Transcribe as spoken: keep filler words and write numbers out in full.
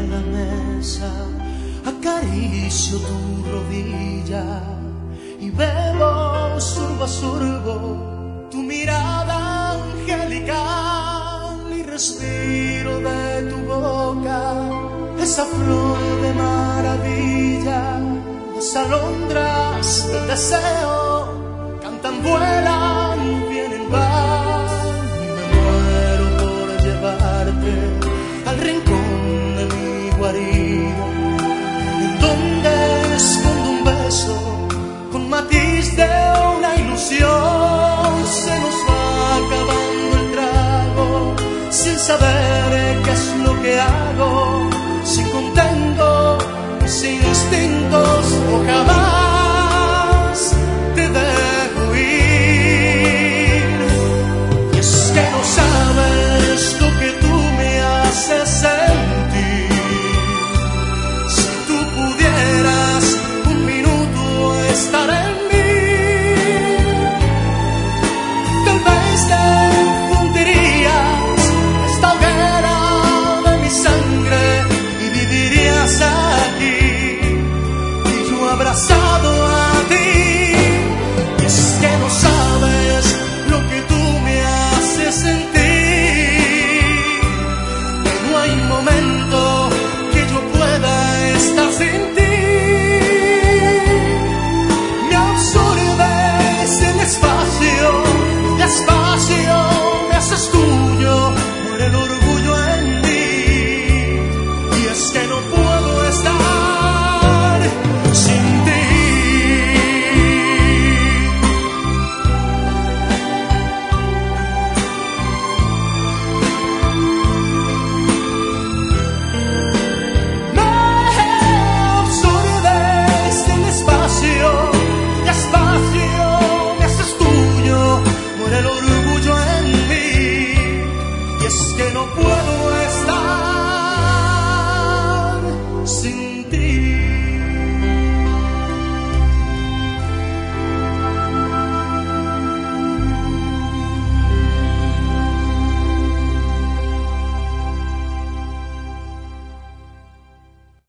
la mesa, acaricio tu rodilla y bebo sorbo a sorbo tu mirada angelical y respiro de tu boca esa flor de maravilla. Las alondras del deseo cantan, vuelan, vienen, van y me muero por llevarte al rincón de mi guarida, en donde escondo un beso con matiz de una ilusión. Se nos va acabando el trago sin saber qué es lo que hago.